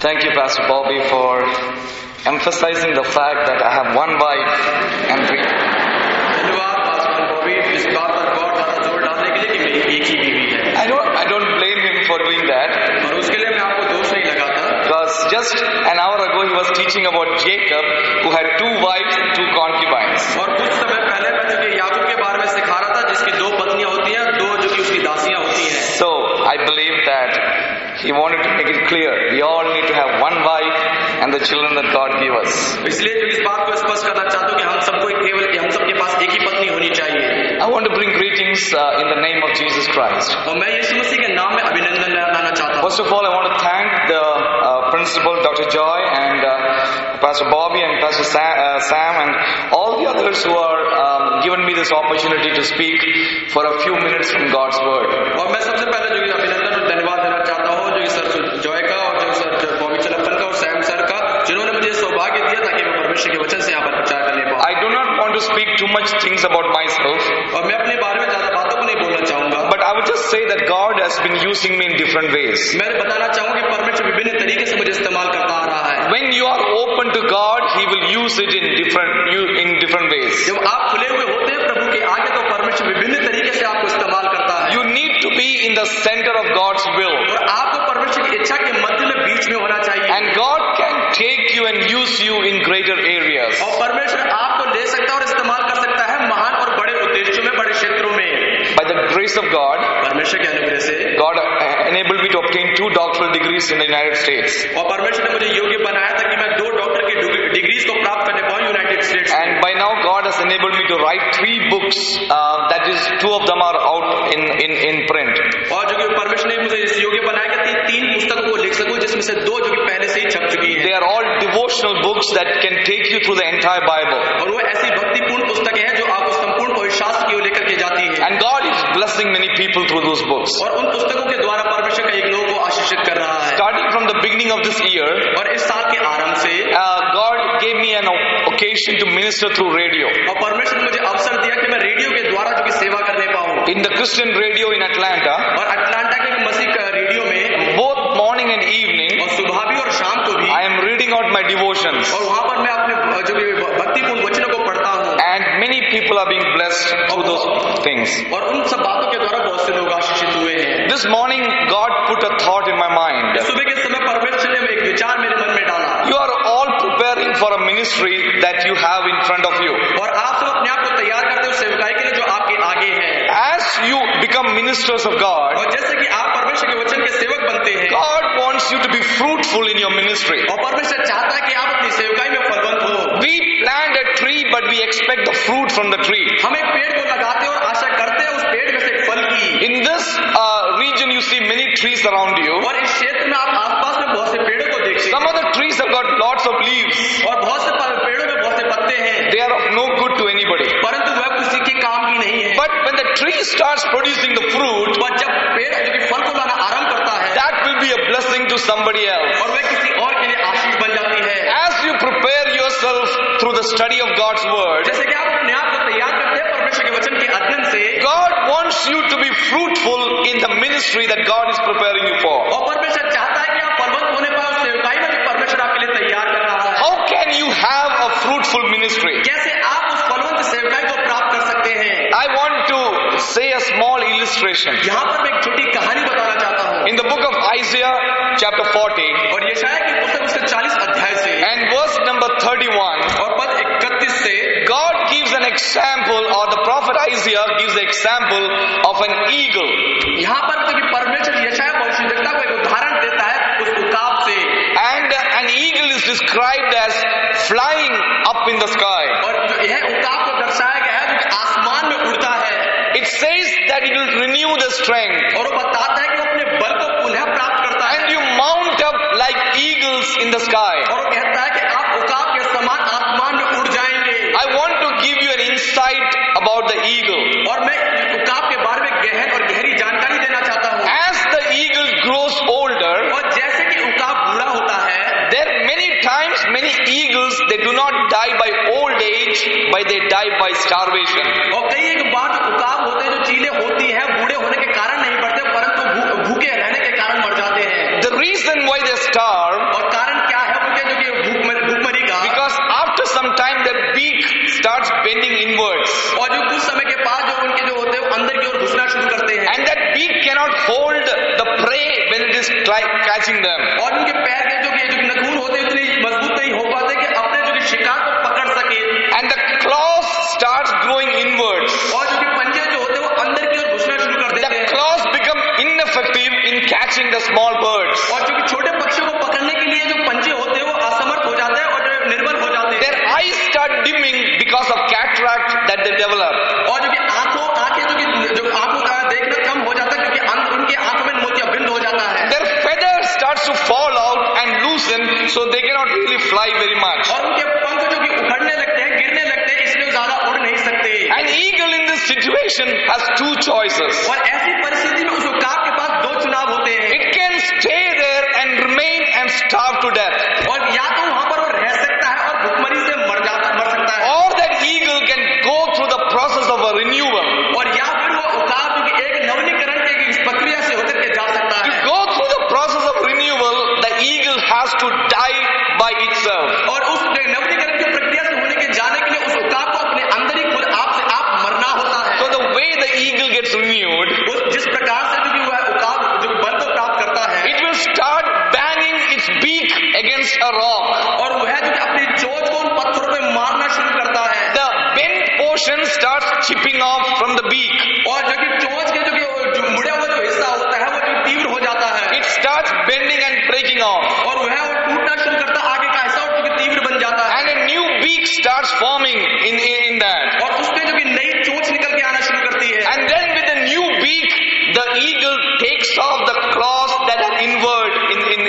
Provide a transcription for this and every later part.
Thank you, Pastor Bobby, for emphasizing the fact that I have one wife and three. धन्यवाद pastor Bobby इस बात पर बहुत ज्यादा जोर डालने के लिए कि मेरी एक ही बीवी है I don't blame him for doing that, और उसके लिए मैं आपको दोष नहीं लगाता because just an hour ago he was teaching about Jacob, who had 2 wives and 2 concubines. और कुछ समय पहले मैं जो कि याकूब के बारे में सिखा रहा था जिसकी 2 पत्नियां होती हैं और 2 जो कि उसकी दासियां होती हैं So I believe that he wanted to make it clear we all need to have one wife and the children that God gave us. इसलिए जो इस बात को स्पष्ट करना चाहता हूं कि हम सबको हम सबके पास एक ही पत्नी होनी चाहिए I want to bring greetings in the name of Jesus Christ. और मैं यीशु मसीह के नाम में अभिनंदन लाना चाहता हूं First of all, I want to thank the principal, Dr. Joy, and Pastor Bobby and Pastor Sam and all the others who are given me this opportunity to speak for a few minutes from God's Word. और मैं सबसे पहले जो अभिनंदन और धन्यवाद देना चाहता हूं जो सर जॉय का और जो सर बॉबी चलप्पन का और सैम सर का जिन्होंने मुझे सौभाग्य दिया ताकि मैं परमेश्वर के वचन से यहाँ पर प्रचार करने पाऊं I do not want to speak too much things about myself, और मैं अपने बारे में ज्यादा बातों को नहीं बोलना चाहूंगा but I would just say that God has been using me in different ways. मैं बताना चाहूंगा कि परमेश्वर विभिन्न तरीके से मुझे इस्तेमाल करता आ रहा है When you are open to God, He will use it in different ways. जब आप खुले हुए होते हैं प्रभु के आगे तो परमेश्वर विभिन्न तरीके से आपको इस्तेमाल करता है You need to be in the center of God's will. और आपको परमेश्वर की इच्छा के मध्य में बीच में होना चाहिए And God can take you and use you in greater areas. और परमेश्वर आपको ले सकता है और इस्तेमाल कर सकता है महान और बड़े उद्देश्यों में बड़े क्षेत्रों में By the grace of God, परमेश्वर के अनुग्रह से God enabled me to obtain 2 doctoral degrees in the United States. और परमेश्वर ने मुझे योग्य बनाया था कि मैं 2 डॉक्टर की डिग्रीज को प्राप्त करने पाऊं यूनाइटेड स्टेट्स में And by now God has enabled me to write 3 books. That is, 2 of them are out in print. और जो कि परमेश्वर ने मुझे इस योग्य बनाया कि 3 पुस्तकों को लिख सकूं जिसमें से 2 जो कि पहले से ही छप चुकी हैं They are all devotional books that can take you through the entire Bible. और वो ऐसी भक्तिपूर्ण पुस्तकें हैं जो आपको संपूर्ण पवित्र शास्त्र की ओर लेकर के जाती है And God is blessing many people through those books. और उन पुस्तकों के द्वारा परमेश्वर कई लोगों को आशीषित कर रहा है Starting from the beginning of this year, और इस साल के आरंभ से God gave me an occasion to minister through radio. और परमेश्वर ने मुझे अवसर दिया कि मैं रेडियो के द्वारा जो कि सेवा करने पाऊं In the Christian radio in Atlanta, और अटलांटा के मसीह का रेडियो में both morning and evening, और सुबह भी और शाम को भी I am reading out my devotions. और वहां पर मैं अपने जो कि भक्तिपूर्ण वचनों को पढ़ता हूं And many people are being blessed through those things. और उन सब बातों के द्वारा बहुत से लोग आशीषित हुए हैं This morning, God put a thought in my mind. सुबह के समय परमेश्वर ने एक विचार मेरे मन में डाला You are all preparing for a ministry that you have in front of you. और आप सब अपने आप को तैयार करते हो सेवकाई के लिए जो आपके आगे है As you become ministers of God, और जैसे कि आप परमेश्वर के वचन के सेवक बनते हैं God wants you to be fruitful in your ministry. और परमेश्वर चाहता है कि आप अपनी सेवकाई में फलवंत हो We plant a tree, but we expect the fruit from the tree. हम एक पेड़ को लगाते हैं और आशा करते हैं उस पेड़ में से एक फल की In this region, you see many trees around you. और इस क्षेत्र में आप आसपास में बहुत से पेड़ों को देखते Some of the trees have got lots of leaves. हैं और बहुत से पेड़ों में बहुत से पत्ते हैं They are of no good to anybody. परंतु वह किसी के काम की नहीं है But when the tree starts producing the fruit, और जब पेड़ जो कि फल को लाना आरंभ करता है that will be a blessing to somebody else. और वह किसी और के लिए आशीष बन जाती है As you prepare yourself through the study of God's Word, जैसे कि आप अपने आप को तैयार करते हैं परमेश्वर के वचन के अध्ययन से God wants you to be fruitful in the ministry that God is preparing you for. और परमेश्वर चाहता है कि आप फलवंत होने पाए उस सेवकाई में जो परमेश्वर आपके लिए तैयार कर रहा है How can you have a fruitful ministry? कैसे आप उस फलवंत सेवकाई को प्राप्त कर सकते हैं I want to say a small illustration. यहाँ पर मैं एक छोटी कहानी बताना चाहता हूँ In the book of Isaiah, chapter 40, और यशायाह की पुस्तक उसके 40 अध्याय से and verse number 31, और पद 31 से God gives an example, or the prophet Isaiah gives the example of an eagle. यहाँ पर तो कि परमेश्वर यशायाह भविष्यद्वक्ता को एक उदाहरण देता है उस उकाब से And an eagle is described as flying up in the sky. और जो यह उकाब को दर्शाया गया है जो कि आसमान में उड़ता है It says that it will renew the strength. और वो बताता है कि वो अपने बल को पुनः प्राप्त करता है And you mount up like eagles in the sky. और वो कहता है कि आप उकाब के समान आसमान में उड़ जाएंगे I want to give you an insight about the eagle. और मैं उकाब के बारे में गहन और गहरी जानकारी देना चाहता हूँ As the eagle grows older, और जैसे कि उकाब बूढ़ा होता है there many times many eagles, they do not die by old age, but they die by starvation. और कई एक बार जो उकाब होते हैं जो चीलें होती हैं बूढ़े होने के कारण नहीं मरते परंतु भूखे रहने के कारण मर जाते हैं The reason why they starve और कारण catching them. और उनके पैर के जो नखून होते इतने मजबूत नहीं हो पाते कि अपने जो शिकार को पकड़ सके. And the claws starts growing inwards. और जो पंजे जो होते वो अंदर की ओर घुसना शुरू कर देते The हैं. claws become ineffective in catching the small birds. और जो छोटे पक्षियों को पकड़ने के लिए जो पंजे होते हैं वो असमर्थ हो जाते हैं और जो निर्बल हो जाते हैं. Their eyes start dimming because of cataract that they develop. और जो आंखें जो आंखों का देखना कम हो जाता है क्योंकि उनके आंखों में मोतियाबिंद हो जाता है. Their feathers starts to fall out and loosen, so they cannot really fly very much. और उनके पंख जो कि उखड़ने लगते हैं, गिरने लगते हैं, इसलिए ज्यादा उड़ नहीं सकते. An eagle in this situation has two choices. और ऐसी परिस्थिति में उस उकाब के पास दो चुनाव होते हैं. It can stay there and remain and starve to death, और या तो वहां पर वो रह सकता है और भुखमरी से मर सकता है. or that eagle can go through the process of a renewal. और या फिर वो उकाब जो कि एक नवीनीकरण की इस प्रक्रिया से होकर के जा सकता To है. go through the process of renewal, the eagle has to die by itself. और उस नवीनीकरण की प्रक्रिया से होने के जाने के लिए उस उकाब को अपने अंदर ही खुद आप से आप मरना होता है. So the way the eagle gets renewed, जिस प्रकार से जो कि वह उकाब जो बल को प्राप्त करता है, it will start banging its beak against a rock. और वह जो कि अपनी चोंच को उन पत्थरों पे मारना शुरू करता है. The bent portion starts chipping off from the beak. और जो कि चोंच के जो मुड़ा हुआ जो हिस्सा होता है वो जो तीव्र हो जाता है. It starts bending and breaking off. और वह टूटना शुरू करता है आगे का हिस्सा और जो कि तीव्र बन जाता है. And a new beak starts forming in that. और उसमें जो कि नई चोंच निकल के आना शुरू करती है. And then with the new beak, the eagle takes off the claws that are inward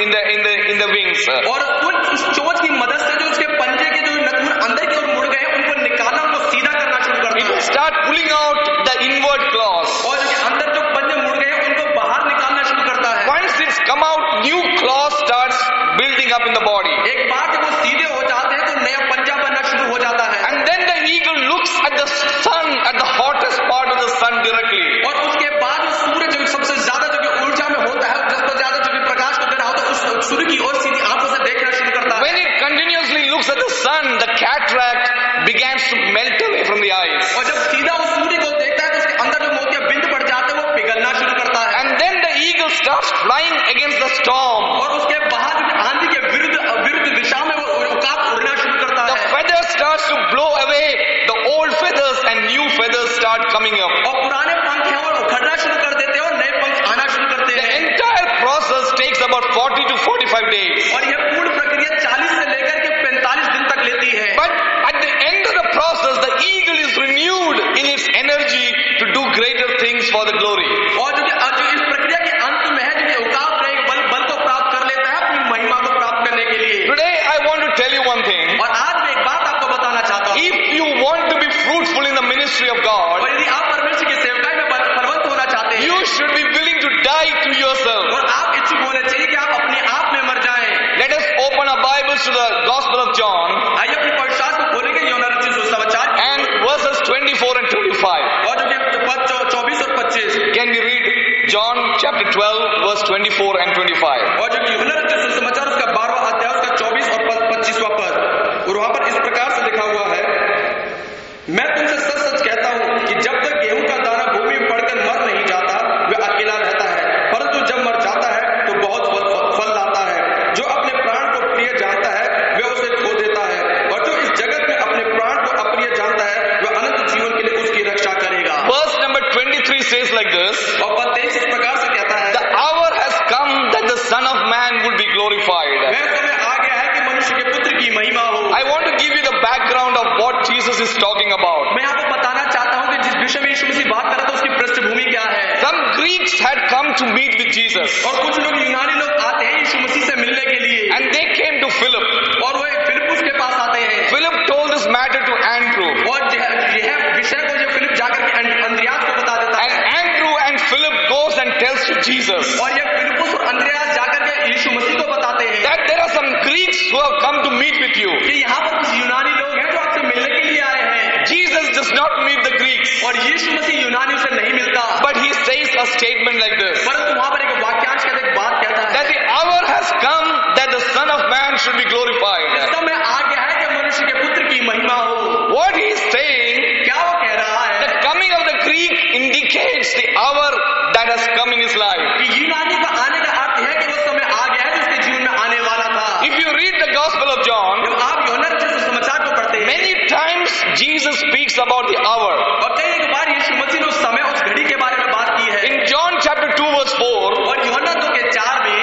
in the wings. और उस चोंच की मदद से जो उसके पंजे के जो नखून अंदर की ओर मुड़ गए उनको निकालना, उनको सीधा करना शुरू करता It है. will start pulling out the inward claws. और जो कि अंदर जो पंजे मुड़ गए उनको बाहर निकालना शुरू करता है. Once it's come out, new claws starts building up in the body. एक बार जब वो सीधे हो जाते हैं तो नया पंजा बनना शुरू हो जाता है. And then the eagle looks at the sun, at the hottest part of the sun directly. और उसके बाद वो सूर्य जो सबसे ज्यादा जो कि ऊर्जा में होता है, जब तो ज्यादा जो कि प्रकाश को दे रहा होता है, उस सूर्य की ओर सीधी आंखों से देखना शुरू करता है. When it continuously looks at the sun, the cataract begins to melt away from the eyes. और जब सीधा उस सूर्य को देखता है तो उसके अंदर जो मोतियाबिंद पड़ जाते हैं वो पिघलना शुरू करता है. And then the eagle starts flying against the storm. और उसके बाद जो कि आंधी के विरुद्ध दिशा में वो उकाब उड़ना शुरू करता The है. feathers starts to blow away the old feathers and new feathers start coming up. और पुराने पंख हैं और उखड़ना शुरू कर देते हैं और नए पंख आना शुरू करते The हैं. entire process takes about 40 to 45 days. और यह पूर्ण प्रक्रिया 40 से लेकर के 45 दिन तक लेती है. But at the end of the process, the eagle is renewed in its energy to do greater things for the glory. और जो इस प्रक्रिया के अंत में है जो कि उकाब बल को प्राप्त कर लेता है अपनी महिमा को प्राप्त करने के लिए. Today I want to tell you one thing. और आज मैं एक बात आपको बताना चाहता हूँ. If you want to be fruitful in the ministry of God, और यदि आप परमेश्वर की सेवकाई में फलवंत होना चाहते हैं, you should be willing to die to yourself. और आप इच्छुक होने चाहिए कि आप अपने आप में मर जाएं. Let us open our Bibles to the Gospel of John आइए अपने पवित्र शास्त्र को खोलेंगे यूहन्ना रचित सुसमाचार and verses 24 and 25. और जो कि पद 24 और 25. Can we read John chapter 12 verse 24 and 25? और जो कि यूहन्ना रचित सुसमाचार उसका 12वां अध्याय उसका 24 और 25वां पद. और वहां पर इस प्रकार से लिखा हुआ है, मैं तुमसे सच सच कहता हूं कि जब तक गेहूं का दाना भूमि में पड़कर मर नहीं जाता वह अकेला रहता है, परंतु जब मर जाता है तो बहुत फल लाता है. जो अपने प्राण को प्रिय जानता है वह उसे खो देता है, और जो इस जगत में अपने प्राण को अप्रिय जानता है वह अनंत जीवन के लिए उसकी रक्षा करेगा. Verse number 23 says like this, और पद 23 इस प्रकार से कहता है, the hour has come that the Son of Man would be glorified. वह समय आ गया है कि मनुष्य के पुत्र की महिमा हो. I want to give you the background of what Jesus is talking about. मैं आपको बताना चाहता हूं कि जिस विषय में यीशु मसीह बात कर रहा था उसकी पृष्ठभूमि क्या है. Some Greeks had come to meet with Jesus और कुछ लोग यूनानी लोग आते हैं यीशु मसीह से मिलने के लिए, and they came to Philip. और वो फिलिपुस के पास आते हैं. Philip told this matter to Andrew, और यह विषय को जो फिलिप जाकर के अंद्रियास को बता देता and है. Andrew and Philip goes and tells to Jesus और यह फिलिपुस और अंद्रियास जाकर के यीशु मसीह को बताते हैं that there are some Greeks who have come to meet with you. कि यहाँ पर कुछ यूनानी लोग हैं जो आपसे मिलने के लिए आए हैं. Jesus does not meet the Greeks, और यीशु मसीह यूनानियों से नहीं मिलता, but he says a statement like this, परंतु वहां पर एक वाक्यांश कहते एक बात कहता है, that the hour has come that the Son of Man should be glorified. समय आ गया है कि मनुष्य के पुत्र की महिमा हो. What he is saying, क्या वो कह रहा है? the coming of the Greek indicates the hour that has come in his life. कि यूनानी का आने का अर्थ है कि वो Gospel of John, जब आप यूहन्ना रचित सुसमाचार को पढ़ते हैं, many times Jesus speaks about the hour. और कई एक बार यीशु मसीह ने उस समय, उस घड़ी के बारे में बात की है। In John chapter 2 verse 4, और यूहन्ना 2:4 में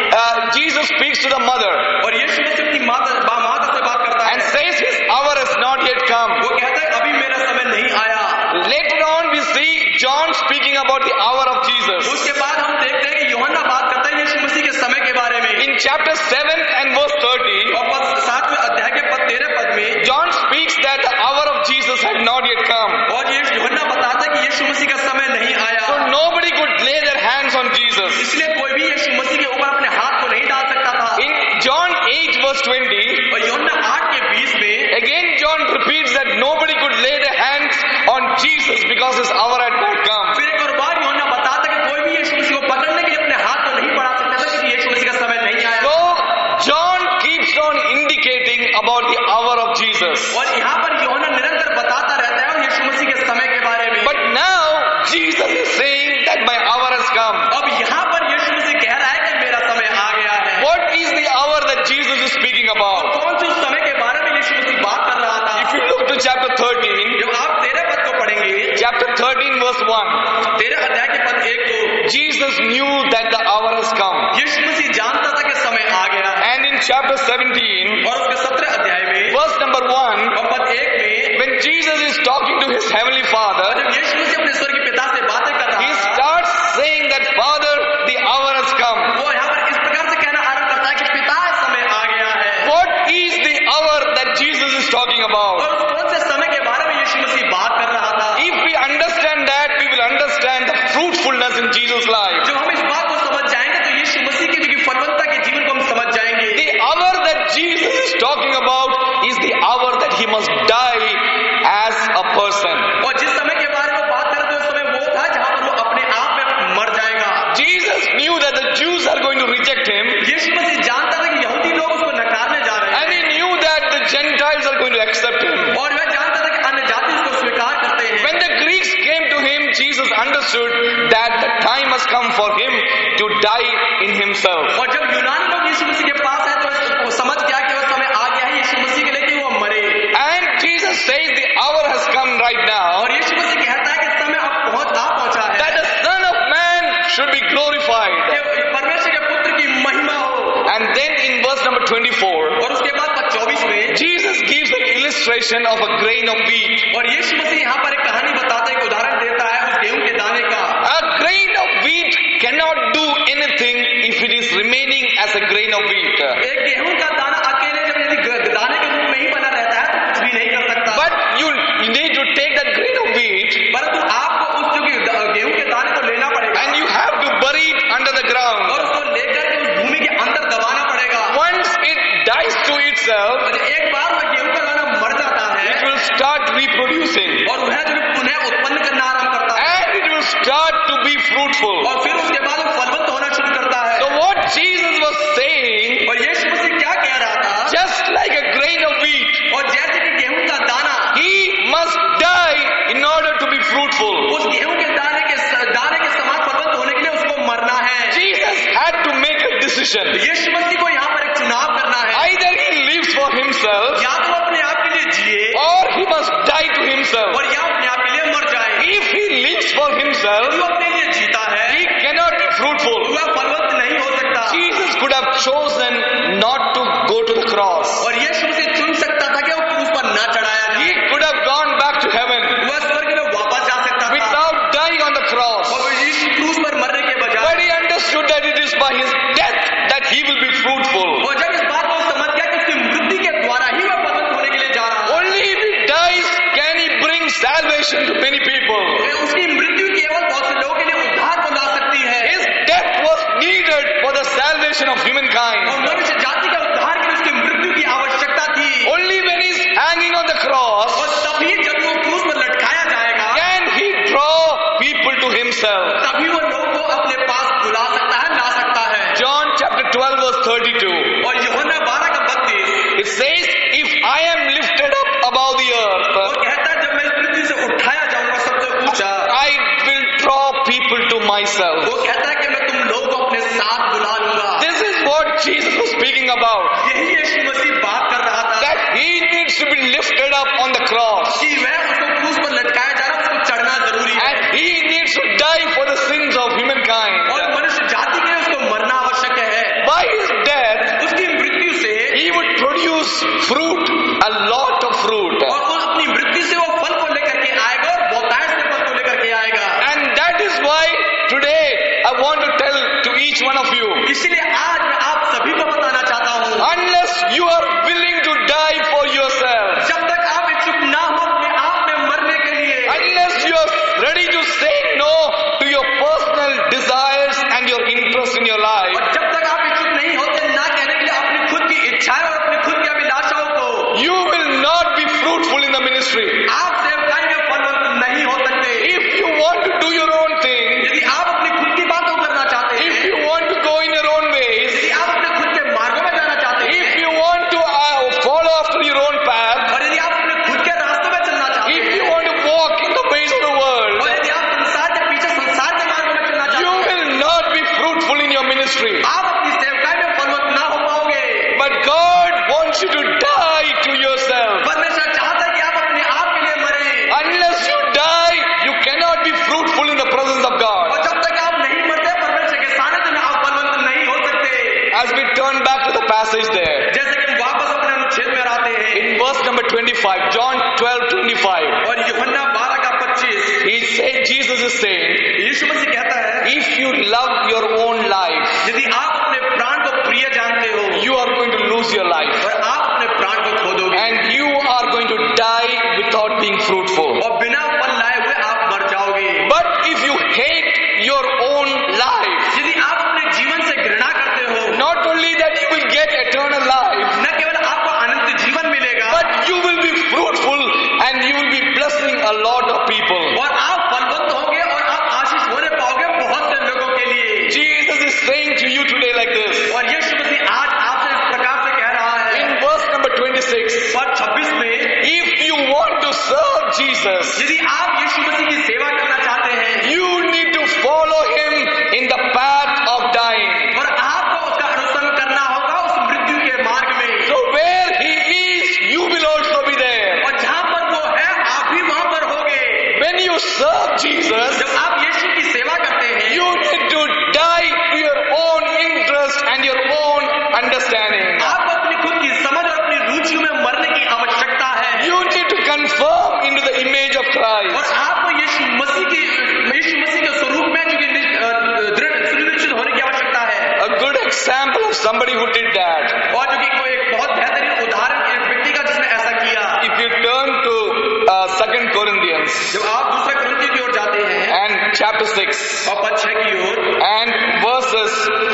Jesus speaks to the mother और यीशु मसीह अपनी माता से बात करता है and says his hour has not yet come. वो कहता है अभी मेरा समय नहीं आया। Later on we see John speaking about the hour of Jesus. उसके बाद हम देखते हैं कि यूहन्ना बात करता है यीशु मसीह के समय के बारे में। In chapter 7 and verse 30, और 7वें अध्याय के 13 पद में John speaks that the hour of Jesus had not yet come. और ये यूहन्ना बताता है कि यीशु मसीह का समय नहीं आया। So nobody could lay their hands on Jesus. इसलिए कोई भी यीशु मसीह के ऊपर अपने हाथ को नहीं डाल सकता था। In John 8 verse 20, और यूहन्ना 8:20 में again John repeats that nobody could lay their hands on Jesus because his hour had not come. फिर एक और बार यूहन्ना बताता है कि कोई भी यीशु मसीह को पकड़ने के लिए अपने हाथ को नहीं बढ़ा सकता था क्योंकि यीशु मसीह का समय नहीं आया। So John keeps on indicating about the hour of Jesus. और यहाँ पर यूहन्ना निरंतर बताता रहता है यीशु मसीह के समय के बारे में। But now Jesus is saying that my hour has come. अब यहाँ पर यीशु मसीह कह रहा है कि मेरा समय आ गया है। What is the hour that Jesus is speaking about? कौन से उस समय के बारे में यीशु मसीह बात कर रहा था? If you look to chapter 13, जब आप 13 पद को पढ़ेंगे, chapter 13 verse 1, 13 अध्याय के पद 1 को, Jesus knew that the hour has come. यीशु मसीह जानता था कि समय आ गया है। And in chapter 17, और उसके 17 अध्याय में verse number 1, और पद 1 में when Jesus is talking to his heavenly Father, जब यीशु मसीह अपने स्वर्गीय पिता से बातें कर he रहा था, starts saying that, Father, the hour has come. वो यहाँ पर इस प्रकार से कहना आरंभ करता है कि पिता समय आ गया है। What is the hour that Jesus is talking about? और उस कौन से समय के बारे में यीशु मसीह बात कर रहा था? If we understand that, we will understand the fruitfulness in Jesus' life. जब हम इस बात को समझ जाएंगे तो यीशु मसीह की जो फलवत्ता के जीवन को हम समझ जाएंगे। The hour that Jesus is talking about is the hour that he must die as a person. और जिस समय के बारे में बात करते हैं उस समय वो था जहाँ पर वो अपने आप में मर जाएगा। Jesus knew that the Jews are going to reject him, यीशु मसीह जानता था कि यहूदी लोग उसको नकारने जा रहे हैं and he knew that the Gentiles are going to accept him. और वह जानता था कि अन्य जाति उसको स्वीकार करते हैं। When the Greeks came to him, Jesus understood that the time has come for him to die in himself. और जब यूनानी लोग यीशु मसीह के पास आए तो वो समझ गया कि वह समय आ गया है यीशु मसीह के लिए कि वो मरे। And Jesus says the hour has come right now और यीशु मसीह कहता है कि समय अब पहुंचा है that the Son of Man should be glorified. कि परमेश्वर के पुत्र की महिमा हो। And then in verse number 24, और उसके बाद 24 में Jesus gives an illustration of a grain of wheat. और यीशु मसीह यहाँ पर एक कहानी बताता है, एक उदाहरण देता है उस गेहूं के दाने का। A grain of wheat cannot do anything if it is remaining as a grain of wheat. एक गेहूं का दाना अकेले जब यदि दाने के रूप में ही बना रहता है तो कुछ भी नहीं कर सकता। But you need to take that grain of wheat परंतु आपको उस गेहूं के दाने को लेना पड़ेगा and you have to bury it under the ground. और उसको लेकर के उस भूमि के अंदर दबाना पड़ेगा। Once it dies to itself, और एक बार वह गेहूं का दाना मर जाता है it will start reproducing और वह जो पुनः उत्पन्न करना आरंभ करता है and it will start to be fruitful. और फिर उसके बाद वो फलवंत होना शुरू करता है। So what Jesus was saying, और यीशु मसीह क्या कह रहा था? just like a grain of wheat, और जैसे कि गेहूं का दाना he must die in order to be fruitful. उस गेहूं के दाने के समान फलवंत होने के लिए उसको मरना है। Jesus had to make a decision. यीशु मसीह को यहाँ पर एक चुनाव करना है। Either he lives for himself या तो अपने आप के लिए जिए or he must die to himself. और या अपने आप के लिए मर जाए। If he lives for himself, जो अपने लिए जीता है he cannot be fruitful. वह फलवंत नहीं हो सकता। Jesus could have chosen not to go to the cross. और यीशु मसीह चुन सकता था कि वो क्रूस पर ना चढ़ाया He जाए। could have gone back to heaven वह स्वर्ग में वापस जा सकता था without dying on the cross. और यीशु क्रूस पर मरने के बजाय But he understood that it is by his death that he will be fruitful. और जब इस बात को समझ गया कि उसकी मृत्यु के द्वारा ही वह फलवंत होने के लिए जा रहा है। Only if he dies can he bring salvation to many people. उसकी मृत्यु केवल बहुत से लोगों के लिए उद्धार को ला सकती है। His death was needed for the salvation of humankind. और मनुष्य जाति का उद्धार के लिए उसकी मृत्यु की आवश्यकता थी। Only when he is hanging on the cross और तभी जब वो क्रूस पर लटकाया जाएगा can he draw people to himself. तभी वो लोगों को अपने पास बुला सकता है, ला सकता है। John chapter 12 verse 32. और यूहन्ना 12 का 32 It says, if I am lifted up above the earth, वो कहता है जब मैं इस पृथ्वी से उठाया जाऊंगा सबसे ऊंचा I will draw people to myself. वो कहता है कि मैं तुम लोगों को अपने साथ बुला लूंगा। This is what Jesus was speaking about. यही यीशु मसीह fruit, a lot of fruit. और वो अपनी मृत्यु से वो फल को लेकर के आएगा और बहुतायत से फल को लेकर के आएगा. And that is why today I want to tell to each one of you, इसलिए आज मैं आप सभी को बताना चाहता हूँ, unless you are willing to die for yourself, जब तक आप इच्छुक ना हो अपने आप में मरने के लिए, unless you are ready to say no to your personal desires and your interest in your life, और जब तक आप इच्छुक नहीं होते ना कहने के लिए अपनी खुद की इच्छाएं और अपनी खुद की अभिलाषाओं को, you will not be fruitful in the ministry. आप सेवकाई में फलवंत नहीं हो सकते. If you want to do your own thing, यदि आप अपनी खुद की बातों करना चाहते हैं, if you want to go in your own ways, यदि आप अपने खुद के मार्गों में जाना चाहते हैं, if you want to follow after your own path, और यदि आप अपने खुद के रास्तों में चलना चाहते if हैं, you want to walk in the ways of the world, और यदि आप संसार के पीछे संसार के मार्गों में चलना चाहते you हैं, will not be fruitful in your ministry. आप अपनी सेवकाई में फलवंत ना हो पाओगे. But God wants you to die to yourself. परमेश्वर चाहता है कि आप अपने आप के लिए मरें. Unless you die, you cannot be fruitful in the presence of God. और जब तक आप नहीं मरते परमेश्वर के सानिध्य में आप फलवंत नहीं हो सकते. As we turn back to the passage there, जैसे कि हम वापस अपने अनुच्छेद में आते हैं, in verse number 25, John 12:25, और यूहन्ना 12:25, he said, Jesus is saying, यीशु मसीह कहता है, if you love your own life, यदि आप अपने प्राण को प्रिय जानते हो you are going to lose your life. और आप अपने प्राण को खो दोगे And you are going to die without being fruitful. और बिना फल लाए हुए आप मर जाओगे. But if you hate your own life, यदि आप अपने जीवन से घृणा करते हो, not only that you will get eternal life, न केवल आपको अनंत जीवन मिलेगा, but you will be fruitful and you will be blessing a lot of people. और आप फलवंत होंगे और आप आशीष होने पाओगे बहुत से लोगों के लिए. Jesus is saying to you today like this. और यीशु मसीह आज आपसे इस प्रकार से कह रहा है, In verse number 26, और 26 में, if you want to serve Jesus, यदि आप यीशु मसीह की सेवा करना चाहते हैं, you need to follow him in the path of dying. और आपको उसका अनुसरण करना होगा उस मृत्यु के मार्ग में. So where he is, you will also be there. और जहां पर वो है आप भी वहां पर होगे. When you serve Jesus, जब आप यीशु की सेवा करते हैं, you need to die to your own interest and your own understanding. आपको अपनी खुद की समझ और अपनी रुचियों में मरने की आवश्यकता है. You need to conform into the image of और Christ. आपको यीशु मसीह के स्वरूप में जो कि दृढ़ सुनिश्चित होने की आवश्यकता है. A good example of somebody who did that. और जो कि कोई एक बहुत बेहतरीन उदाहरण एक व्यक्ति का जिसने ऐसा किया. If you turn to 2 Corinthians जब आप दूसरे कुरिन्थियों की ओर जाते हैं and chapter 6 और पद 6 की ओर and verses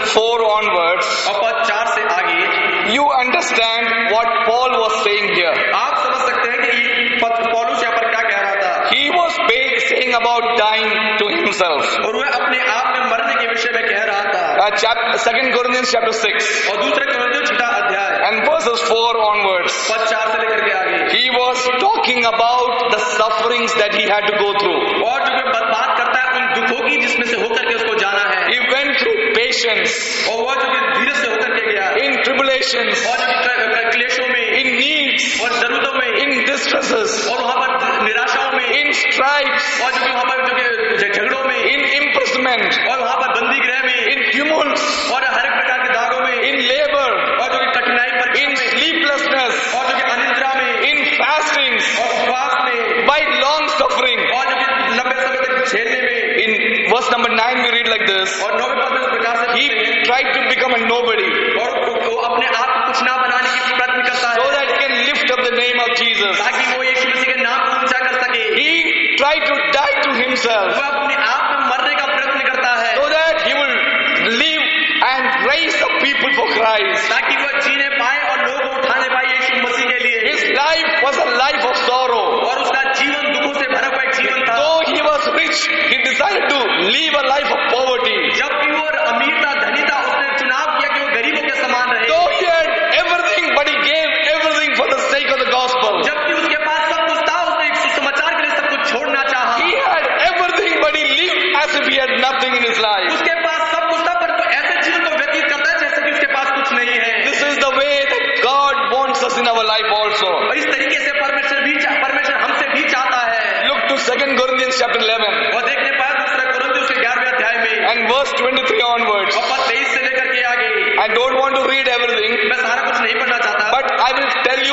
4 onwards, और पद 4 से आगे, you understand what Paul was saying here. आप समझ सकते हैं कि पौलुस यहाँ पर क्या कह रहा था. He was saying about dying to himself. और वह अपने आप में मरने के विषय में कह रहा था. 2 Corinthians chapter 6 और दूसरे कुरिन्थियों 6 अध्याय and verses 4 onwards. पद 4 से लेकर के आगे, He was talking about the sufferings that he had to go through. और जो कि बात करता है उन दुखों की जिसमें से होकर के उसको जाना है. He went through patience, और वह जो कि धीरे से होकर के गया, in tribulations, और जो कि क्लेशों में, in needs, और जरूरतों में, in distresses, और वहां पर निराशाओं में, in stripes, और जो कि वहां पर जो कि झगड़ों में, in imprisonment, और वहां पर बंदी गृह में, in tumults, और हर एक प्रकार के दागों में, in labor, और जो कि कठिनाई पर, in sleeplessness, और जो कि अनिद्रा में, in fastings, और उपवास में, by long suffering. और जो कि लंबे समय तक झेलने में. In verse number 9 we read like this. और 9वें पद में इस प्रकार से He पढ़ते हैं, tried to become a nobody और वो अपने आप को कुछ ना बनाने की प्रयत्न करता so है that he can lift up the name of Jesus. ताकि वो यीशु मसीह के नाम को ऊंचा कर सके. He tried to die to himself वो अपने आप में मरने का प्रयत्न करता है so that he will live and raise the people for Christ. ताकि वो जीने पाए और लोगों को उठाने पाए यीशु मसीह के लिए. His life was a life of sorrow. और उसका जीवन दुखों से भरा हुआ एक जीवन था. Though he was rich, he decided to live a life of poverty. जबकि वो अमीर था, धनी था, उसने चुनाव किया कि वो गरीबों के समान रहे. Though he had everything, but he gave everything for the sake of the gospel. जबकि उसके पास सब कुछ था, उसने एक सुसमाचार के लिए सब कुछ छोड़ना चाहा. He had everything, but he lived as if he had nothing in his life. उसके पास सब कुछ था, पर वो ऐसे जीवन को व्यतीत करता है जैसे कि उसके पास कुछ नहीं है. This is the way that God wants us in our life also. और इस तरीके से परमेश्वर हमसे भी चाहता है. Look to 2 Corinthians chapter 11 और देखने पाया दूसरा कुरिन्थियों के 11वें अध्याय में and verse 23 onwards. और पद 23 से लेकर के आगे. I don't want to read everything, मैं सारा कुछ नहीं पढ़ना चाहता, but I will tell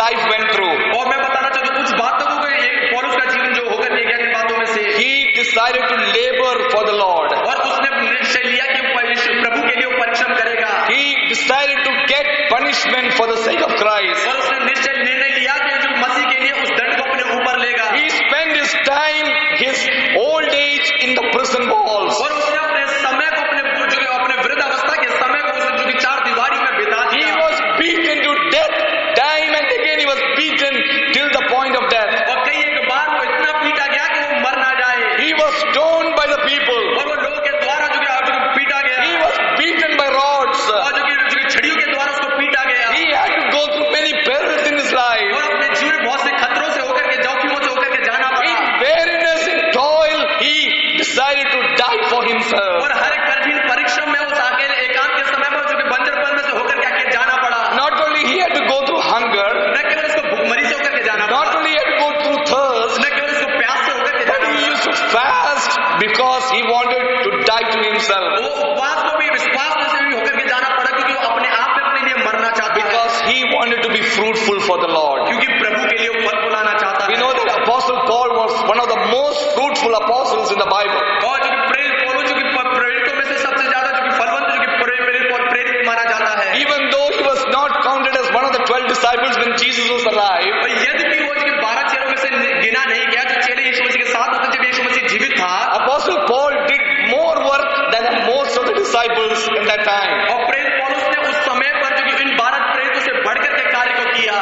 life went through. और मैं बताना चाहता हूँ कुछ बातों को एक पौलुस का जीवन जो होकर के गया इन बातों में से He decided to labor for the Lord. और उसने निश्चय लिया कि प्रभु के लिए वो परिश्रम करेगा He decided to get punishment for the sake of Christ. और उसने निश्चय निर्णय लिया कि जो मसीह के लिए उस दंड को अपने ऊपर लेगा He spent his time, his old age in the prison walls. और उसने अपने समय को अपने वृद्धावस्था के समय को उसने जो कि चार दीवारी में बिता He दिया was beaten to death. Time and again he was beaten till the point of death. और कई एक बार वो इतना पीटा गया कि वो मर ना जाए He was stoned by the people. और वो लोगों के द्वारा जो कि पीटा गया He was beaten by rods. और जो कि छड़ियों के द्वारा उसको पीटा गया He had to go through many perils in his life. और अपने जीवन में बहुत से खतरों से होकर के जोखिमों से होकर के जाना पड़ा In weariness, in toil, he decided to die for himself. और हर एक कठिन परिश्रम में उस अकेले एकांत के समय पर जो कि बंजरपन में से होकर के आके जाना पड़ा Not only he had to go through hunger, न केवल उसको भूखमरी से होकर के जाना पड़ा not only he had to go through thirst, न केवल उसको प्यास से होकर के but जाना he पड़ा used to fast because he wanted to die to himself. वो उपवास को भी विश्वास में से भी होकर के जाना पड़ा क्योंकि वो अपने आप में अपने लिए मरना चाहता है Because he wanted to be fruitful for the Lord. क्योंकि प्रभु के लिए वो फल फुलाना चाहता We है know that Apostle Paul was one of the most fruitful apostles in the Bible. और जो कि पौलुस जो कि प्रेरितों में से सबसे ज्यादा जो कि फलवंत जो कि प्रेरित माना जाता है Even though he was not counted as one of the 12 disciples when Jesus was alive, और यद्यपि वो जो कि 12 चेलों में से गिना नहीं गया जो चेले यीशु मसीह के साथ होते जब यीशु मसीह जीवित था Apostle Paul did more work than most of the disciples in that time. और प्रेरित पौलुस ने उस समय पर जो कि इन 12 प्रेरितों से बढ़कर के कार्य को किया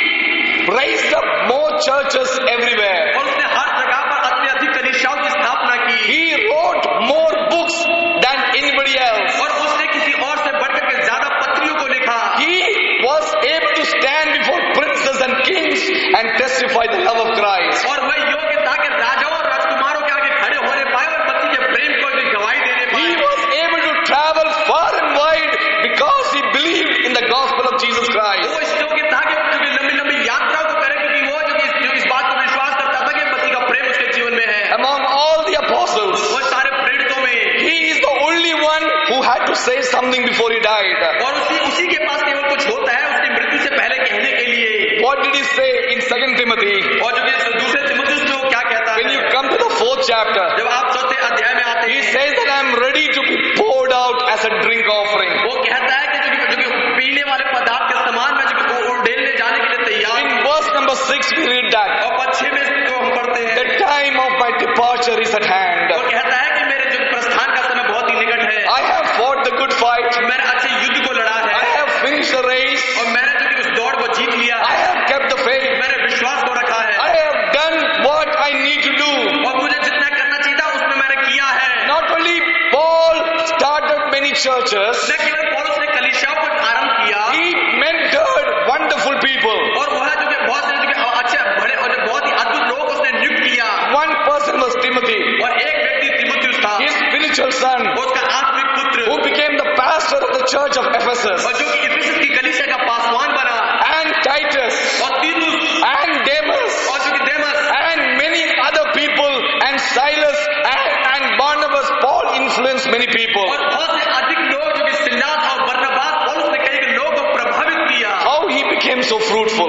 He raised up more churches everywhere. और उसने हर जगह पर अपने अधिक कलीसियाओं की स्थापना की He wrote more books than anybody else. और उसने किसी और से बढ़कर के ज्यादा पत्रियों को लिखा He was able to stand before princes and kings and testify the love of Christ. और वह योग्य था कि राजाओं और राजकुमारों के आगे खड़े होने पाए और मसीह के प्रेम को भी गवाही देने He पाए was able to travel far and wide because he believed in the gospel of Jesus Christ. वो इस योग्य था कि लंबी लंबी यात्राओं को करे क्योंकि वो जो इस बात को विश्वास करता था कि मसीह का प्रेम उसके जीवन में है Among all the apostles, वो सारे प्रेरितों में he is the only one who had to say something before he died. और उसी के पास केवल कुछ होता है उसकी मृत्यु से पहले कहने के लिए What did he say in 2 Timothy? और जो कि दूसरे तिमुथियुस जो क्या कहता When है you come to the 4th chapter, जब आप चौथे अध्याय में आते he हैं says that I am ready to be poured out as a drink offering. वो कहता है कि जो कि पीने वाले पदार्थ के समान में जो कि उड़ेलने जाने के लिए तैयार In हूं। verse number 6 we read that और पद 6 में जो हम पढ़ते हैं the time of my departure is at hand. वो कहता है कि मेरे जो प्रस्थान का समय बहुत ही निकट है I have fought the good fight. मैंने अच्छे युद्ध को लड़ा I है have finished the race. और मैंने जो कि उस दौड़ को जीत लिया I है have kept the faith. मैंने विश्वास को रखा है I have done what I need to do. और मुझे जितना करना चाहिए था उसमें मैंने किया है Not only Paul started many churches, न केवल पौलुस ने कलीसियाओं को आरंभ किया he mentored wonderful people. और वह जो कि बहुत से जो कि अच्छे बड़े और जो बहुत ही अद्भुत लोग उसने नियुक्त किया One person was Timothy, और एक व्यक्ति तिमुथियुस था his spiritual son, उसका आत्मिक पुत्र who became the pastor of the church of Ephesus, और जो कि इफिसस की कलीसिया का पासवान बना and Titus, और तीतुस and Demas, और जो कि देमस and many other people, and Silas and Barnabas. Paul influenced many people. और बहुत से अधिक लोग जो कि सिल्लास और बरनबास पौलुस ने कई लोगों को प्रभावित किया How he became so fruitful?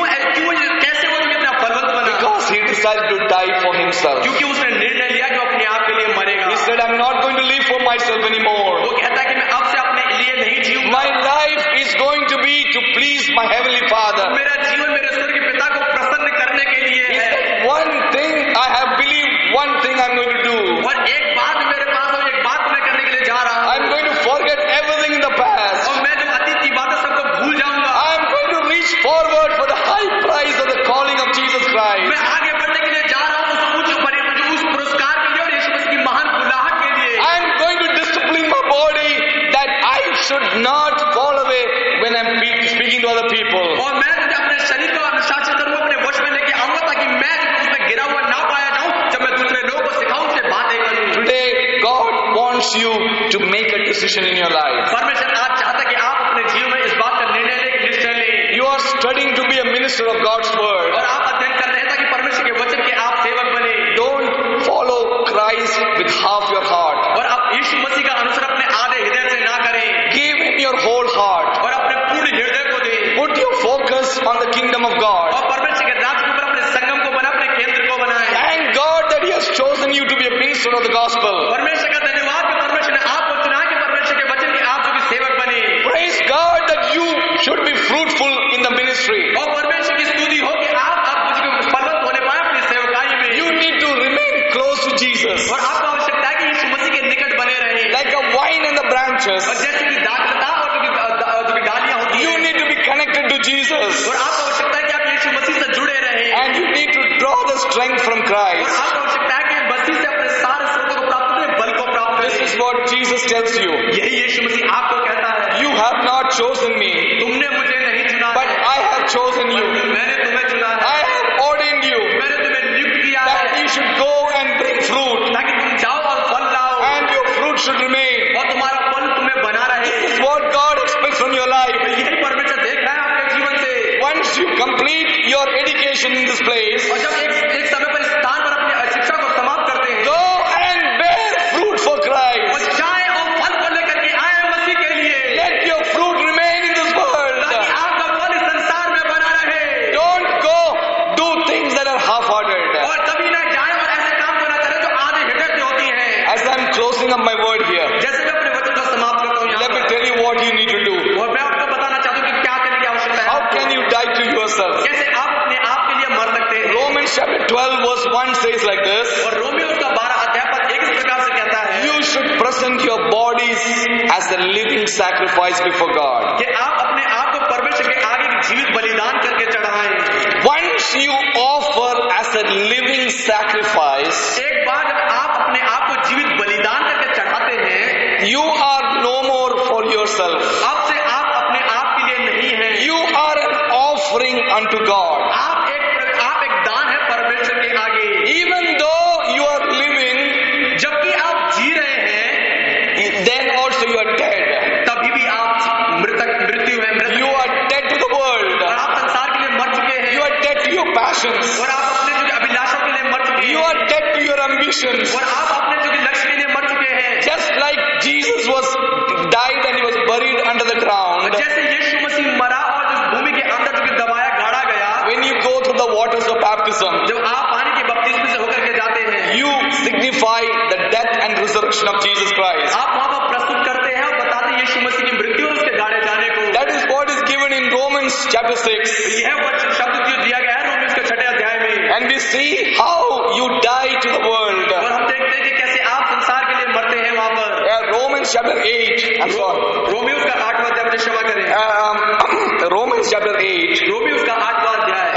कैसे वो कितना फलवंत बना Because he decided to die for himself. क्योंकि उसने निर्णय लिया कि वो अपने आप के लिए मरेगा He said, I'm not going to live for myself anymore. वो कहता है कि मैं अब से अपने लिए नहीं जीऊंगा My life is going to be to please my heavenly Father. मेरा जीवन मेरे स्वर्गीय पिता को प्रसन्न करने के लिए He है said, one thing I have believed, one thing I'm going to do. और एक बात मेरे पास और एक बात मैं करने के लिए जा रहा हूँ I'm going to forget everything in the past. और मैं जो अतीत की बातें सबको भूल जाऊंगा I'm going to reach forward for the high prize of the calling of Jesus मैं Christ. आगे बढ़ने के लिए जा रहा हूँ उस पुरस्कार के लिए और यीशु मसीह की महान बुलाहट के लिए I'm going to discipline my body that I should not fall away when I'm speaking to other people. और मैं जो अपने शरीर को अनुशासित करूँ अपने वश में लेके आऊंगा ताकि मैं उसमें गिरा हुआ ना पाया जाऊं जब मैं दूसरे लोगों को सिखाऊं उनसे बातें करूं Today, God wants you to make a decision in your life. परमेश्वर आज चाहता है कि आप अपने जीवन में इस बात का निर्णय लें निश्चय लें You are studying to be a minister of God's word. और आप अध्ययन कर रहे हैं ताकि परमेश्वर के वचन के आप सेवक बने Don't follow Christ with half your heart. और आप यीशु मसीह का अनुसरण अपने आधे हृदय से ना करें Give him your whole heart. और अपने पूर्ण हृदय को दें Put your focus on the kingdom of God. of the gospel. परमेश्वर का धन्यवाद कि परमेश्वर ने आपको चुना कि परमेश्वर के वचन की आप जो कि सेवक बने। Praise God that you should be fruitful in the ministry. और परमेश्वर की स्तुति हो कि आप जो कि फलवंत होने पाए अपनी सेवकाई में। You need to remain close to Jesus. और आपको आवश्यकता है कि यीशु मसीह के निकट बने रहें। Like a vine and the branches. और जैसे कि दाखलता और जो कि डालियां होती You हैं। need to be connected to Jesus. और आपको आवश्यकता है कि आप यीशु मसीह से जुड़े रहें। And you need to draw the strength from और Christ. आपको आवश्यकता है कि मसीह से अपने सारे स्रोतों को प्राप्त करें, बल को प्राप्त This करें। is what Jesus tells you. यही यीशु मसीह आपको कहता है। You have not chosen me, तुमने मुझे नहीं चुना but है, I have chosen you. मैंने तुम्हें चुना है। I have ordained you मैंने तुम्हें नियुक्त किया that है you should go and bring fruit, ताकि तुम जाओ और फल लाओ and your fruit should remain. और तुम्हारा फल तुम्हें बना रहे। This is what God expects from your life. यही परमेश्वर देख रहा है आपके जीवन से। Once you complete your education in this place, और जब एक समय पर इस स्थान पर अपनी शिक्षा को समाप्त करते हैं go and bear fruit for और Christ. जाए और फल को लेकर के आए मसीह के लिए, Let your fruit remain in this world. ताकि आपका फल इस संसार में बना रहे। Don't go do things that are half-hearted. और कभी ना जाए और ऐसे काम को ना करें जो आधे हिडक की होती हैं। As I'm closing up my word here, जैसे मैं अपने वचन को समाप्त करता हूँ यहाँ let me पर, tell you what you need to do. और मैं आपको बताना चाहता हूँ कि क्या करने की आवश्यकता है। How can you die to yourself? कैसे आप अपने आप के लिए मर सकते हैं। Romans chapter 12 verse 1 says like this. और रोमियो उसका 12 अध्याय पर एक इस प्रकार से कहता है You should present your bodies as a living sacrifice before God. कि आप अपने आप को परमेश्वर के आगे एक जीवित बलिदान करके चढ़ाएं। Once you offer as a living sacrifice, एक बार जब आप अपने आप को जीवित बलिदान करके चढ़ाते हैं, you are no more for yourself. अब से आप अपने आप के लिए नहीं हैं। You are an offering unto God. आप एक दान है परमेश्वर के आगे। Even though you are living, जबकि आप जी रहे हैं, then also you are dead. तभी भी आप मृत्यु है, मृत्यु। You are dead to the world. और आप संसार के लिए मर चुके हैं। You are dead to your passions. और आप अपने जो अभिलाषों के लिए मर चुके You हैं। are dead to your ambitions. और आप अपने जो लक्ष्य के लिए मर चुके हैं। Just like Jesus was died and he was buried under the ground. जैसे यीशु मसीह मरा और जिस भूमि के अंदर जो कि दबाया गाड़ा गया, When you go through the waters of baptism, जब आप पानी के बपतिस्मे से होकर के जाते हैं, you signify the death and resurrection of Jesus Christ. आप वहां पर प्रस्तुत करते हैं और बताते हैं यीशु मसीह की मृत्यु और उसके गाड़े जाने को। That is what is given in Romans chapter 6. यह वचन शब्द जो दिया गया है रोमियों के 6 अध्याय में। And we see how you die to the world. और हम देखते हैं कि कैसे आप संसार के लिए मरते हैं वहां पर। Romans chapter 8. I'm sorry. रोमियों का 8वां अध्याय, मुझे क्षमा करें, Romans chapter 8 रोमियों का 8वां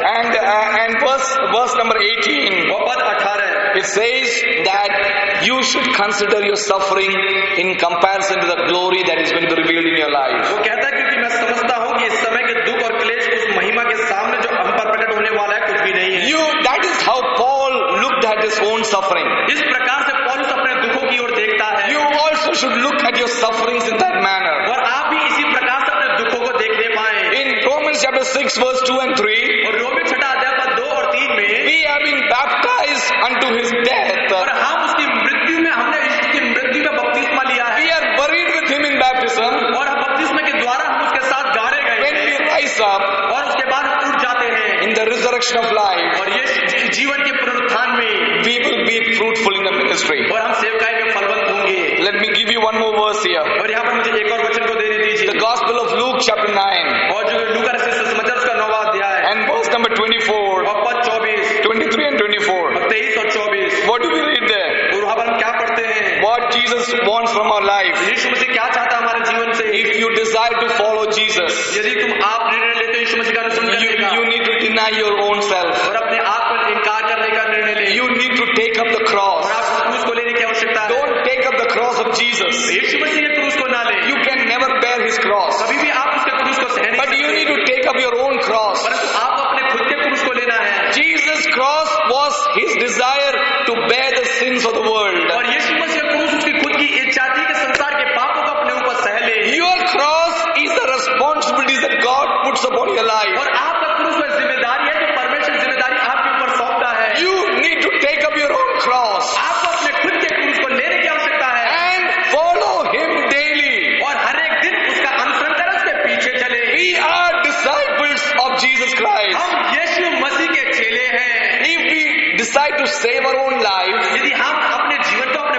अध्याय and verse number 18. और पद 18। It says that you should consider your suffering in comparison to the glory that is going to be revealed in your life. वो कहता है क्योंकि मैं समझता हूँ कि इस समय के दुख और क्लेश उस महिमा के सामने जो हम पर प्रकट होने वाला है कुछ भी नहीं है। That is how Paul looked at his own suffering. इस प्रकार से पौलुस अपने दुखों की ओर देखता है। You also should look at your sufferings in that manner. और आप भी इसी प्रकार से अपने दुखों को देखने पाए। In Romans chapter 6 verse 2 and 3, और रोमियो 6 अध्याय पर 2 और 3 में we have been baptized unto his death. और हम उसकी मृत्यु में हमने उसकी मृत्यु में बपतिस्मा लिया है। We are buried with him in baptism. और बपतिस्मा के द्वारा हम उसके साथ गाड़े गए When we rise up और उसके बाद हम उठ जाते हैं। in the resurrection of life, और ये जीवन के पुनरुत्थान में we will be fruitful in the ministry. और हम सेवकाई में फलवंत होंगे। Let me give you one more verse here. और यहाँ पर मुझे एक और वचन को देने दीजिए। The Gospel of Luke chapter 9 और जो लूका रचित सुसमाचार उसका 9वां अध्याय and verse number 24, और पद 24, 23 and 24. 23 और 24। What do we read there? और वहां पर हम क्या पढ़ते हैं? What Jesus wants from our life. यीशु मसीह क्या चाहता है हमारे जीवन से? If you desire to follow Jesus, यदि तुम आप निर्णय लेते हो यीशु मसीह का अनुसरण करने का, you need to deny your own self. और अपने आप पर इनकार करने का निर्णय ले, You need to take up the cross. और आपको क्रूस को लेने की आवश्यकता है। Don't take up the cross of Jesus. यीशु मसीह के क्रूस को ना ले, You can never bear his cross. कभी भी आप उसके क्रूस को सह नहीं But you सकते। need to take up your own cross. परंतु आप अपने खुद के क्रूस को लेना है। Jesus' cross was his desire to bear the sins of the world. और यीशु मसीह का क्रूस उसकी खुद की इच्छा थी कि संसार के पापों को अपने ऊपर सह ले। Your cross is the responsibility that God puts upon your life. और आपका क्रूस वह जिम्मेदारी है जो परमेश्वर जिम्मेदारी आपके ऊपर सौंपता है। You need to take up your own cross आपको अपने खुद के क्रूस को लेने की आवश्यकता है and follow him daily. और हर एक दिन उसका अनुसरण करें, उसके पीछे चले। We are disciples of Jesus Christ. हम यीशु मसीह के चेले हैं। If we decide to save our own life, यदि हम अपने जीवन को अपने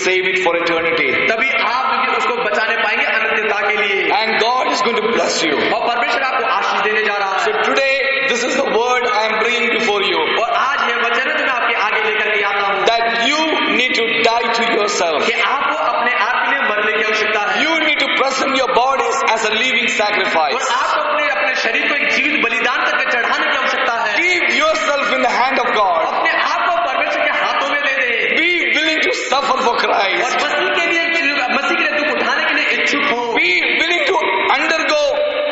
save it for eternity. तभी आप जो कि उसको बचाने पाएंगे अनंतता के लिए, And God is going to bless you. और परमेश्वर आपको आशीष देने जा रहा So है। today, this is the word I am bringing before you. और आज ये वचन है जो मैं आपके आगे लेकर के आता हूँ That you need to die to yourself. कि आपको अपने आप के लिए मरने की आवश्यकता है, You need to present your bodies as a living और sacrifice. आपको अपने शरीर को एक जीवित बलिदान करके चढ़ाने की आवश्यकता है। Give yourself in the hand of God. अपने आप को परमेश्वर के हाथों में दे दे, Be willing to suffer for और Christ. मसीह के लिए दुख उठाने के लिए इच्छुक हो, Be willing to undergo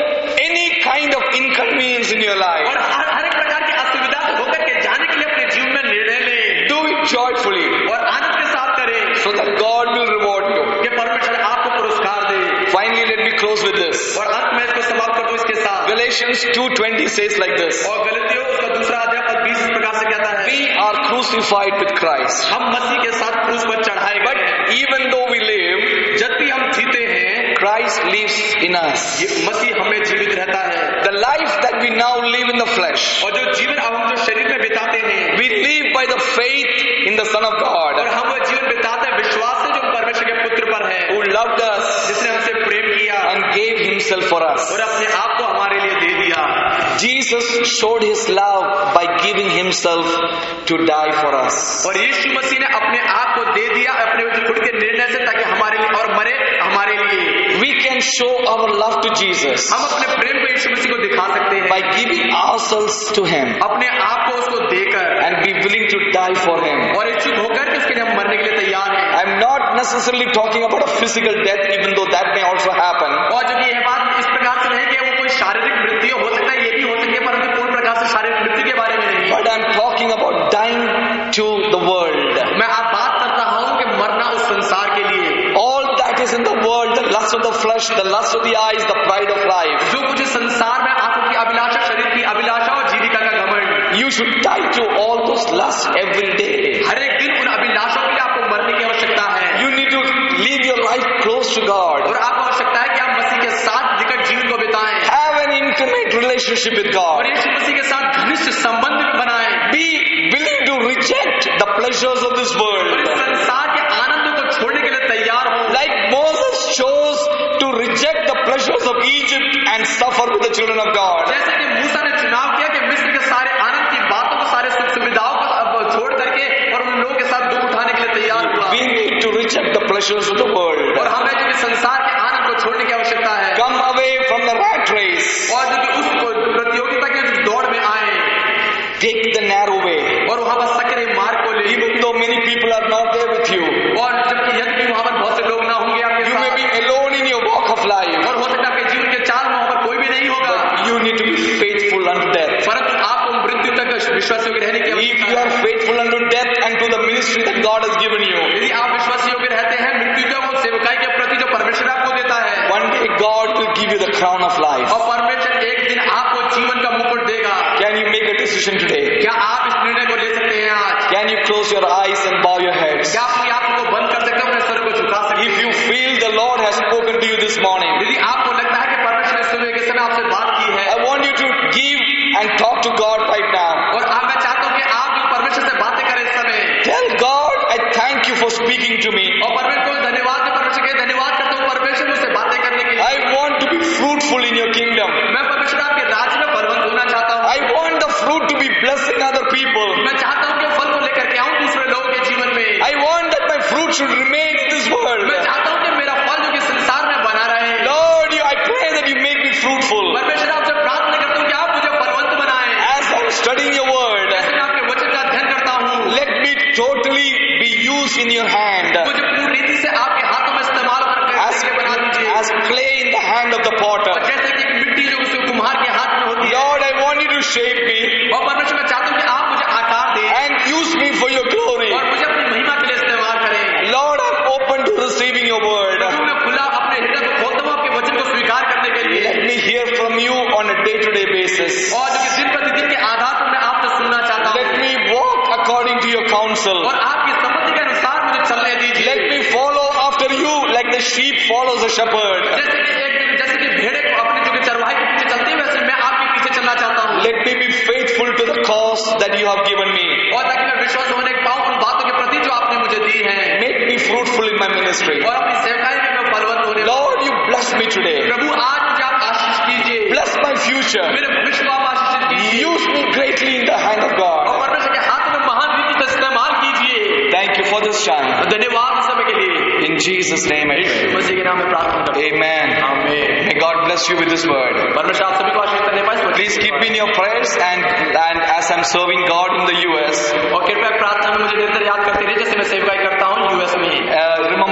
any kind of inconvenience in your और life. हर एक प्रकार की असुविधा से होकर के जाने के लिए अपने जीवन में निर्णय ले, Do it joyfully और आनंद के साथ करे so that God will reward you. कि परमेश्वर आपको पुरस्कार दे। Finally, let me close with this. और अंत में इसको समाप्त कर दूं इसके साथ, Galatians 2:20 says like this. और गलतियों उसका दूसरा अध्याय पद 20 इस प्रकार से कहता है, We are crucified with Christ. हम मसीह के साथ क्रूस पर चढ़ाए गए हैं, Even though we live, जब भी हम जीते हैं Christ lives in us. ये मसीह हमें जीवित रहता है, The life that we now live in the flesh, और जो जीवन अब हम जो शरीर में बिताते हैं, we live by the faith in the Son of और God, हम वो जीवन बिताते हैं विश्वास से जो परमेश्वर के पुत्र पर है, who loved us जिसने हमसे प्रेम किया and gave himself for us. और अपने आप को हमारे लिए दे दिया। Jesus showed his love by giving himself to die for us. और यीशु मसीह ने अपने आप को दे दिया अपने खुद के निर्णय से, ताकि हमारे लिए और मरे हमारे लिए। We can show our love to Jesus हम अपने प्रेम को यीशु मसीह को दिखा सकते हैं by giving ourselves to him अपने आप को उसको देकर, and be willing to die for him. और इच्छुक होकर कि उसके लिए हम मरने के लिए तैयार हैं। I'm not necessarily talking about a physical death, even though that may also happen. और जो कि यह बात इस प्रकार से नहीं कि वो कोई शारीरिक मृत्यु हो सकता है, ये भी हो सकती है, परंतु पूर्ण प्रकार से शारीरिक मृत्यु के बारे में नहीं। But I'm talking about dying to the world. मैं आप बात कर रहा हूँ कि मरना उस संसार के लिए, All that is in the world, the lust of the flesh, the lust of the eyes, the pride of life. जो कुछ इस संसार में आंखों की अभिलाषा, शरीर की अभिलाषा और जीविका का घमंड, You should die to all those lusts every day. हर एक दिन उन अभिलाषाओं के लिए आपको मरने की आवश्यकता है, You need to live your life close to God. और आपको आवश्यकता है कि आप मसीह के साथ निकट जीवन को बिताएं, Have an intimate relationship with God. और यीशु मसीह के साथ घनिष्ठ संबंध बनाएं, Be willing to reject the pleasures of this और world. इस संसार के आनंदों को छोड़ने के लिए तैयार हो, Like Moses chose to reject the pleasures of Egypt and suffer with the children of God. जैसे कि मूसा ने चुनाव किया कि मिस्र के सारे आनंद की बातों को, सारे सुख सुविधाओं को अब छोड़ करके और उन लोगों के साथ दुख उठाने के लिए तैयार हुआ, We need to reject the pleasures of the world. और हमें जो कि संसार के आनंद को छोड़ने की आवश्यकता है, Come away from the rat race. और जो कि उस प्रतियोगिता के उस दौड़ में आए, Take the narrow way. और वहां पर सकरे मार्ग को ले, Even though many people are not there with you, और जबकि यदि वहां पर बहुत से लोग ना होंगे आपके you may साथ, be alone in your walk of life, और हो सकता है आपके जीवन के चाल में वहां पर कोई भी नहीं होगा, you need to be faithful unto death. परंतु आपको मृत्यु तक विश्वासियों के रहने की If आवश्यकता you है। are faithful unto death and to the ministry that God has given you, यदि आप विश्वासियों के रहते हैं मृत्यु के वो सेवकाई के प्रति जो परमेश्वर आपको देता है, one day God will give you the crown of life. और परमेश्वर एक दिन आपको जीवन का मुकुट देगा। Can you make a decision today? क्या आप इस निर्णय को ले सकते हैं आज? Can you close your eyes and bow your heads? क्या आप अपनी आंखों को बंद कर सकते हो, अपने सर को झुका सकते If हो? you feel the Lord has spoken to you this morning, यदि आपको लगता है कि परमेश्वर ने सुबह के समय आपसे बात की है, I want you to give and talk to God right now. और मैं चाहता हूं कि आप जो परमेश्वर से बातें करें इस समय, Tell God, I thank you for speaking to me. और परमेश्वर को धन्यवाद दें, परमेश्वर के धन्यवाद करता हूं परमेश्वर मुझसे बातें करने के लिए। I want to be fruitful in your kingdom. मैं परमेश्वर आपके राज्य में फलवंत होना चाहता हूं। I want the fruit to be blessing other people. मैं चाहता हूं कि फल को लेकर के आऊं दूसरे लोगों के जीवन में। I want that my fruit should remain in this world. मैं चाहता हूं कि मेरा फल जो कि संसार में बना रहे। Lord, I pray that you make me fruitful. परमेश्वर आपसे प्रार्थना करता हूं कि आप मुझे फलवंत बनाएं। As I'm studying your word, जैसे मैं आपके वचन का अध्ययन करता हूं, let me totally be used in your hand मुझे पूर्ण रीति से आपके हाथों में इस्तेमाल करके बना दीजिए, as clay in the hand of the potter. और जैसे कि मिट्टी जो उसके कुम्हार के हाथ में होती है। Lord, I want you to shape me और परमेश्वर मैं चाहता हूं कि आप मुझे आकार दें and use me for your glory. और मुझे अपनी महिमा के लिए इस्तेमाल करें। Lord, I'm open to receiving your word. प्रभु, मैं खुला अपने हृदय को खोलता हूं आपके वचन को स्वीकार करने के लिए, Let me hear from you on a day-to-day basis. और जो कि दिन प्रतिदिन के आधार पर मैं आपसे सुनना चाहता Let हूं, me walk according to your counsel. और आपकी सम्मति के अनुसार मुझे चलने दीजिए। Let me follow after you like the sheep follows the shepherd. जैसे कि भेड़ें अपने जो कि चरवाहे के पीछे चलती है, वैसे मैं आपके पीछे चलना चाहता हूं, Let me be faithful to the cause that you have given me. और ताकि मैं विश्वास होने पाऊं उन बातों के प्रति जो आपने मुझे दी है। Make me fruitful ministry. और अपनी सेवकाई में मैं फलवंत होने पाऊं। Lord, you bless me today. प्रभु आज मुझे आप आशीष कीजिए, Bless my future. मेरे भविष्य को आप आशीषित कीजिए Use me greatly in the hand of God. और परमेश्वर के हाथ में महान रीति से इस्तेमाल कीजिए। Thank you for this time. धन्यवाद इस समय के लिए, In Jesus' name I pray. मसीह के नाम में प्रार्थना करता हूं। Amen. आमीन। May God bless you with this word. परमेश्वर आप सभी को आशीष करने पाए। Please keep me in your prayers and as I'm serving God in the US, और कृपया प्रार्थना में मुझे निरंतर याद करते रहिए जैसे मैं सेवकाई करता हूं यूएस में। remember